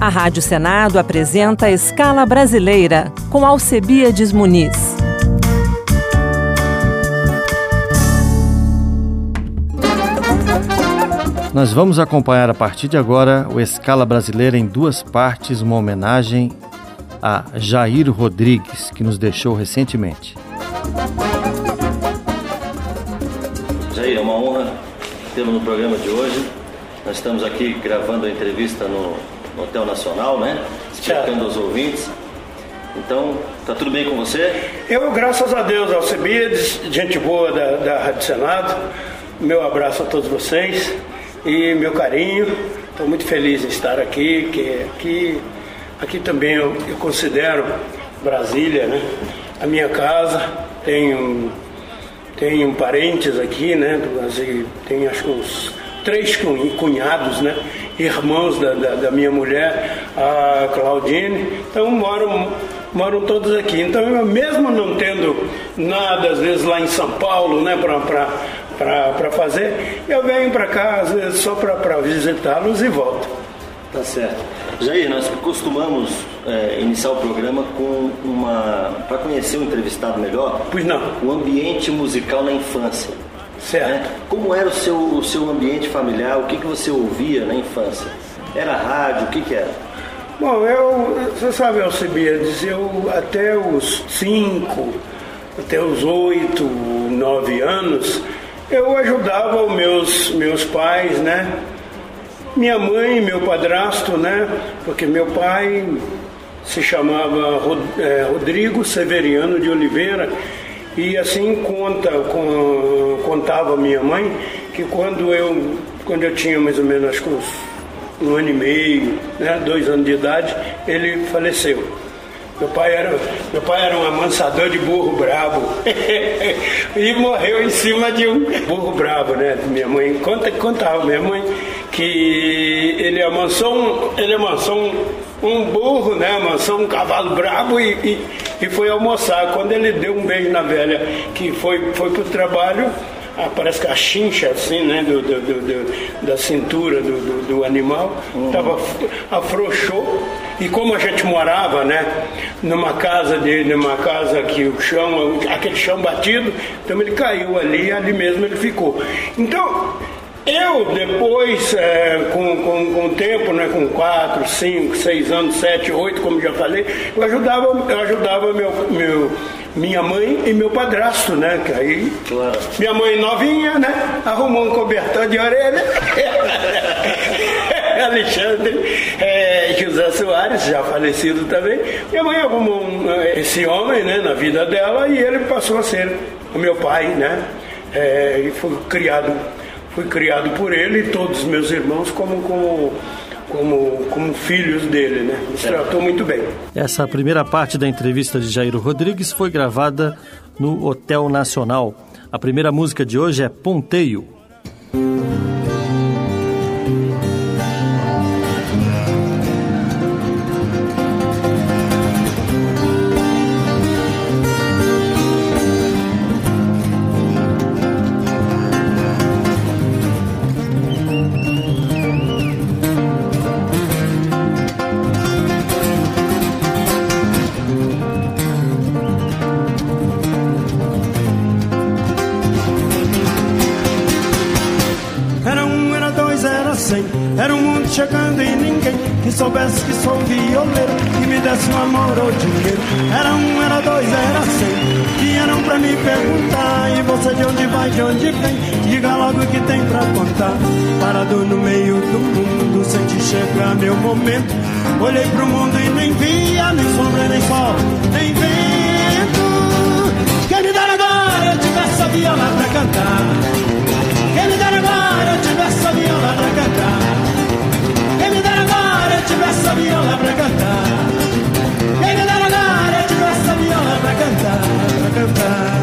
A Rádio Senado apresenta Escala Brasileira, com Alcebiades Muniz. Nós vamos acompanhar a partir de agora o Escala Brasileira em duas partes, uma homenagem a Jair Rodrigues, que nos deixou recentemente. Jair, é uma honra tê-lo no programa de hoje. Nós estamos aqui gravando a entrevista no Hotel Nacional, né? Explicando aos ouvintes. Então, tá tudo bem com você? Eu, graças a Deus, Alcebiades, gente boa da Rádio Senado. Meu abraço a todos vocês e meu carinho. Estou muito feliz em estar aqui, que aqui também eu considero Brasília, né? A minha casa. Tenho parentes aqui, né? Tenho acho que uns 3 cunhados, né? Irmãos da minha mulher, a Claudine. Então moram todos aqui. Então, eu mesmo não tendo nada, às vezes, lá em São Paulo, né? Para fazer, eu venho para cá, às vezes, só para visitá-los e volto. Tá certo. Jair, nós costumamos iniciar o programa para conhecer o entrevistado melhor. Pois não. O ambiente musical na infância. Certo. Né? Como era o seu ambiente familiar? O que você ouvia na infância? Era rádio? O que era? Bom, você sabe, Alcebiades, eu até os 5, até os 8, 9 anos, eu ajudava os meus pais, né? Minha mãe e meu padrasto, né? Porque meu pai se chamava Rodrigo Severiano de Oliveira. E assim contava minha mãe que quando eu tinha mais ou menos acho que uns 1 ano e meio, né, 2 anos de idade, ele faleceu. Meu pai era um amansador de burro brabo e morreu em cima de um burro brabo, né? Minha mãe contava minha mãe que ele amansou um burro, né? Amansou um cavalo brabo e foi almoçar. Quando ele deu um beijo na velha que foi pro trabalho, parece que a chincha assim, né, da cintura do animal afrouxou. E como a gente morava, né, numa casa que o chão, aquele chão batido, então ele caiu ali mesmo ele ficou. Então, eu depois, com o tempo, né, com 4, 5, 6 anos, 7, 8, como já falei, eu ajudava minha mãe e meu padrasto, né? Que aí, claro. Minha mãe novinha, né? Arrumou um cobertor de orelha. Alexandre José Soares, já falecido também. Minha mãe arrumou esse homem, né, na vida dela e ele passou a ser o meu pai, né? E fui criado por ele e todos os meus irmãos como filhos dele, né? Nos tratou muito bem. Essa primeira parte da entrevista de Jair Rodrigues foi gravada no Hotel Nacional. A primeira música de hoje é Ponteio. Era um mundo chegando e ninguém que soubesse que sou violeiro, que me desse um amor ou dinheiro. Era 1, era 2, era 100, vieram pra me perguntar: e você de onde vai, de onde vem? Diga logo o que tem pra contar. Parado no meio do mundo, senti chegar meu momento. Olhei pro mundo e nem via nem sombra, nem sol, nem vento. Quem me dera agora eu tivesse a viola pra cantar. Quem me dera agora eu tivesse a viola pra cantar. Quem me dera agora eu tivesse a viola pra cantar. Quem me dera agora eu tivesse a viola pra cantar, pra cantar.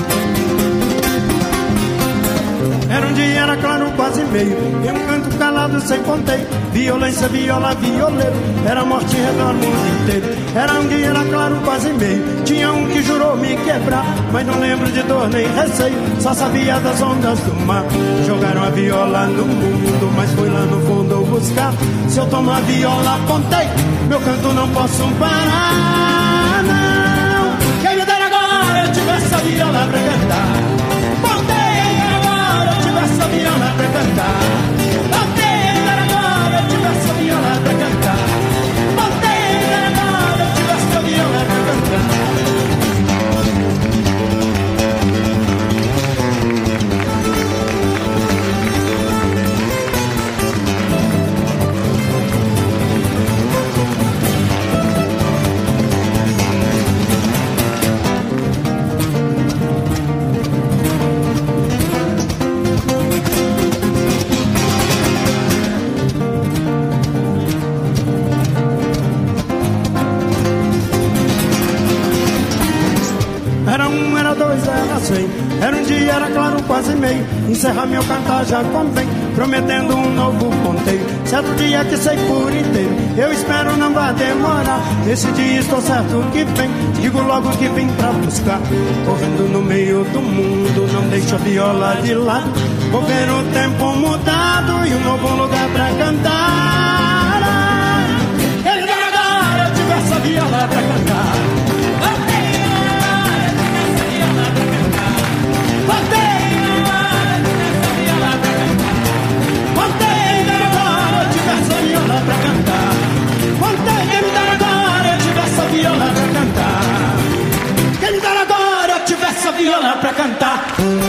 Era um dia, era claro, quase meio, e um canto calado tudo sem contei. Violência, viola, violeiro, era morte em redor do mundo inteiro. Era um dia, era claro, quase meio. Tinha um que jurou me quebrar, mas não lembro de dor nem receio. Só sabia das ondas do mar. Jogaram a viola no mundo, mas fui lá no fundo buscar. Se eu tomo a viola, apontei, meu canto não posso parar, não. Quem me dera agora eu tivesse a viola pra cantar. Apontei, quem me dera agora eu tivesse a viola pra cantar. Apontei, quem me dera agora eu tivesse a viola pra cantar. Apontei, quem me dera agora eu tivesse a viola pra cantar. Era um dia, era claro, quase meio. Encerrar meu cantar já convém, prometendo um novo ponteio. Certo dia que sei por inteiro, eu espero não vai demorar. Esse dia estou certo que vem, digo logo que vim pra buscar. Correndo no meio do mundo, não deixo a viola de lado. Vou ver o tempo mudado e um novo lugar pra cantar. Ele dá agora, eu tivesse a viola pra cantar. Pra cantar, quem me dera agora eu tivesse a viola pra cantar. Quem me dera agora eu tivesse a viola pra cantar.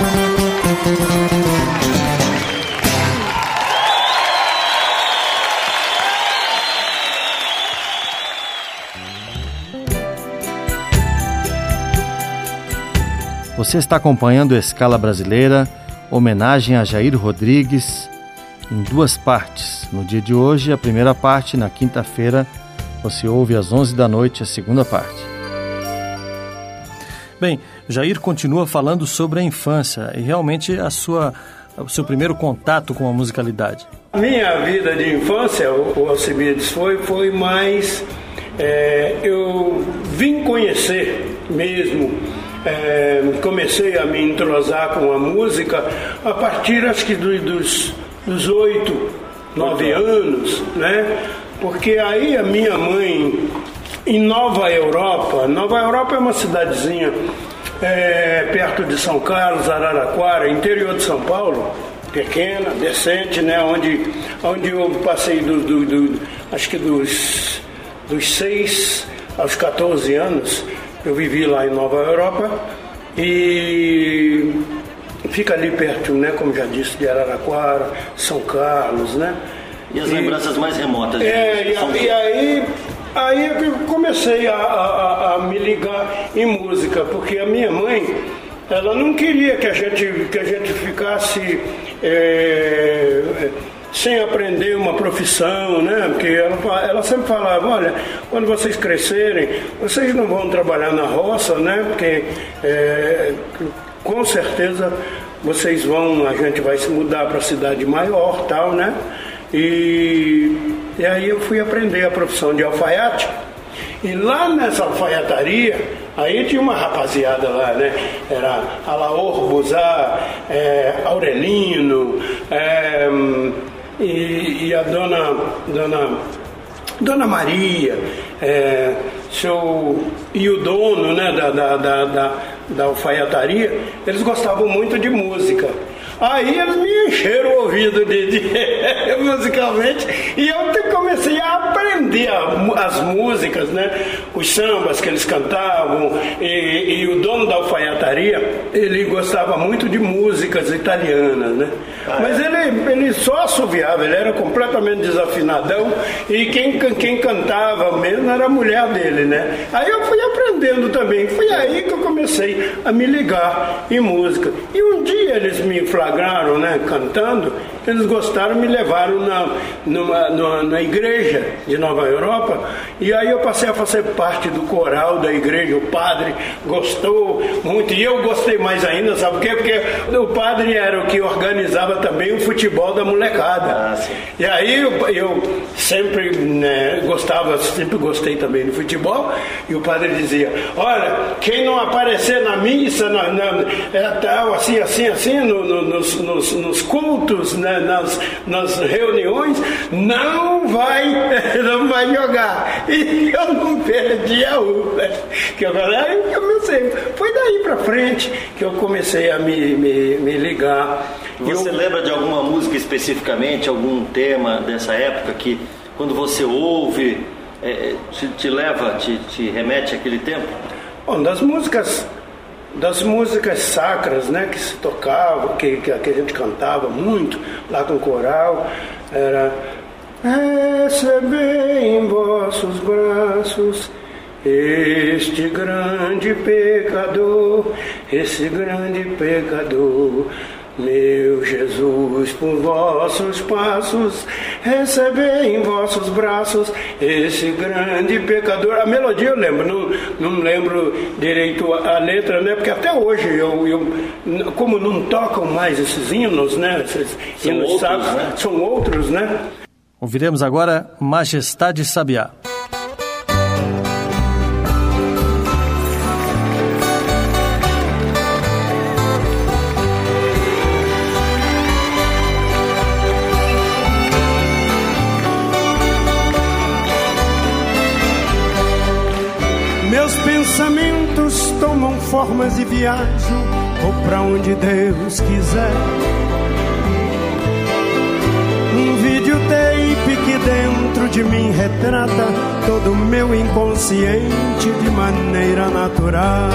Você está acompanhando a Escala Brasileira, homenagem a Jair Rodrigues, em duas partes. No dia de hoje, a primeira parte, na quinta-feira, você ouve às 11 da noite a segunda parte. Bem, Jair continua falando sobre a infância e realmente o seu primeiro contato com a musicalidade. Minha vida de infância, o Alcibiades, foi mais... eu vim conhecer mesmo, comecei a me entrosar com a música a partir, acho que dos 8, 9 anos, né? Porque aí a minha mãe, em Nova Europa é uma cidadezinha perto de São Carlos, Araraquara, interior de São Paulo, pequena, decente, né? Onde eu passei acho que dos 6 aos 14 anos, eu vivi lá em Nova Europa e fica ali perto, né, como já disse, de Araraquara, São Carlos, né? E as lembranças mais remotas? E aí eu comecei a me ligar em música, porque a minha mãe, ela não queria que a gente ficasse sem aprender uma profissão, né? Porque ela sempre falava, olha, quando vocês crescerem, vocês não vão trabalhar na roça, né? Porque com certeza a gente vai se mudar para a cidade maior, tal, né? E aí eu fui aprender a profissão de alfaiate. E lá nessa alfaiataria, aí tinha uma rapaziada lá, né? Era Alaor Buzá, Aurelino, e a Dona Maria, e o dono, né, da alfaiataria, eles gostavam muito de música. Aí eles me encheram o ouvido musicalmente, e eu comecei a aprender as músicas, né? Os sambas que eles cantavam, e o dono da alfaiataria, ele gostava muito de músicas italianas, né? Mas ele só assoviava, ele era completamente desafinadão, e quem cantava mesmo era a mulher dele, né? Aí eu fui aprender aprendendo também. Foi aí que eu comecei a me ligar em música. E um dia eles me flagraram, né, cantando, eles gostaram, me levaram na igreja de Nova Europa, e aí eu passei a fazer parte do coral da igreja. O padre gostou muito, e eu gostei mais ainda, sabe por quê? Porque o padre era o que organizava também o futebol da molecada. E aí eu sempre, né, sempre gostei também do futebol, e o padre dizia: olha, quem não aparecer na missa, tal, assim, nos cultos, né, nas reuniões, não vai jogar. E eu não perdia um, né? Foi daí pra frente que eu comecei a me ligar. Você lembra de alguma música especificamente, algum tema dessa época que, quando você ouve, te remete àquele tempo? Bom, das músicas sacras, né, que se tocavam, que a gente cantava muito lá com o coral, era: receber em vossos braços este grande pecador, esse grande pecador, meu Jesus, por vossos passos, receber em vossos braços esse grande pecador. A melodia eu lembro, não lembro direito a letra, né? Porque até hoje como não tocam mais esses hinos, né? Esses hinos sábios, né? São outros, né? Ouviremos agora Majestade Sabiá. Meus pensamentos tomam formas e viajo ou pra onde Deus quiser. Um videotape que dentro de mim retrata todo o meu inconsciente de maneira natural.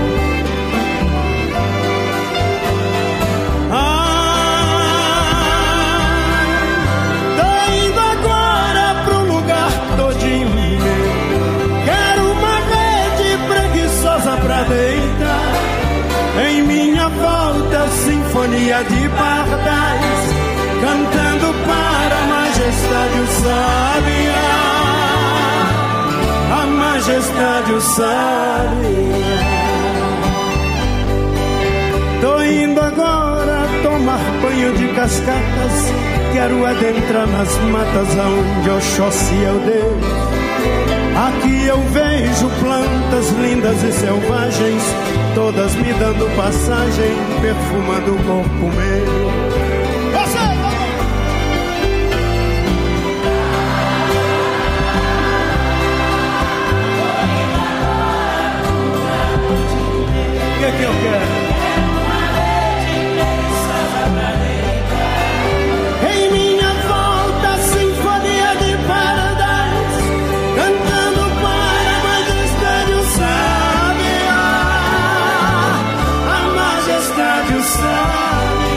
Tô indo agora pro lugar todinho meu. Quero uma rede preguiçosa pra deitar. Em minha volta, sinfonia de pardais, cantando para a majestade o sabiá, a majestade o sabiá. Tô indo agora tomar banho de cascatas, quero adentrar nas matas aonde Oxóssi é o Deus. Aqui eu vejo plantas lindas e selvagens, todas me dando passagem, perfumando o corpo meu. O que eu quero? Em minha volta, sinfonia de pardais, cantando para a majestade o sabiá, a majestade o sabiá.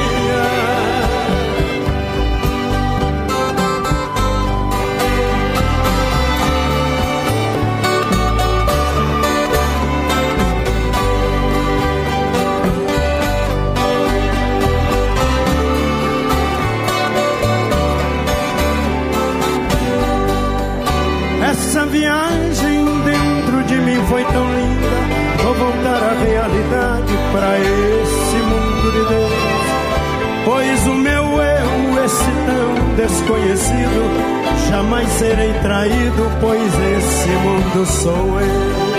Essa viagem dentro de mim foi tão linda, vou voltar à realidade, pra esse mundo de Deus. Pois o meu eu, esse tão desconhecido, jamais serei traído, pois esse mundo sou eu.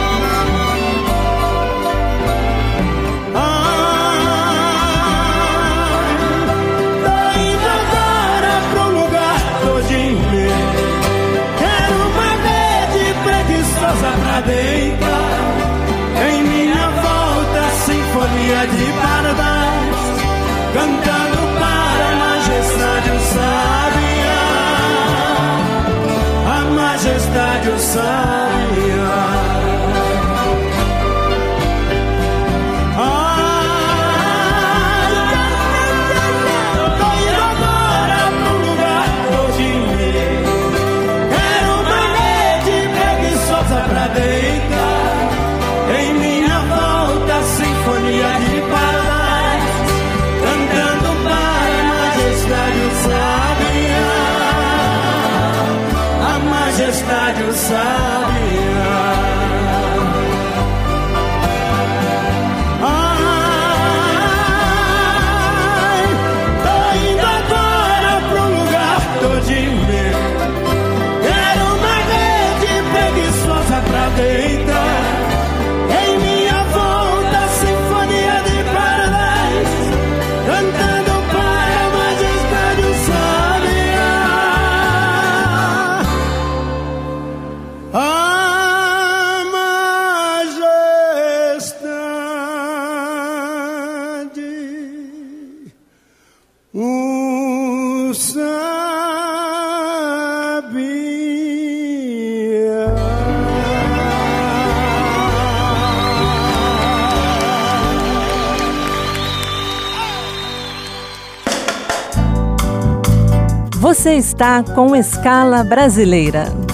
Tô indo agora pro lugar todinho meu. Pra deitar, em minha volta, sinfonia de pardais, cantando para a majestade o sabiá, a majestade o sabiá. Pra deitar, sabia. Ai, tô indo agora pro lugar todinho meu. Quero uma rede preguiçosa pra deitar. Em minha volta, sinfonia de parabéns, cantando para a majestade sábia. A majestade, o sabia. Você está com Escala Brasileira.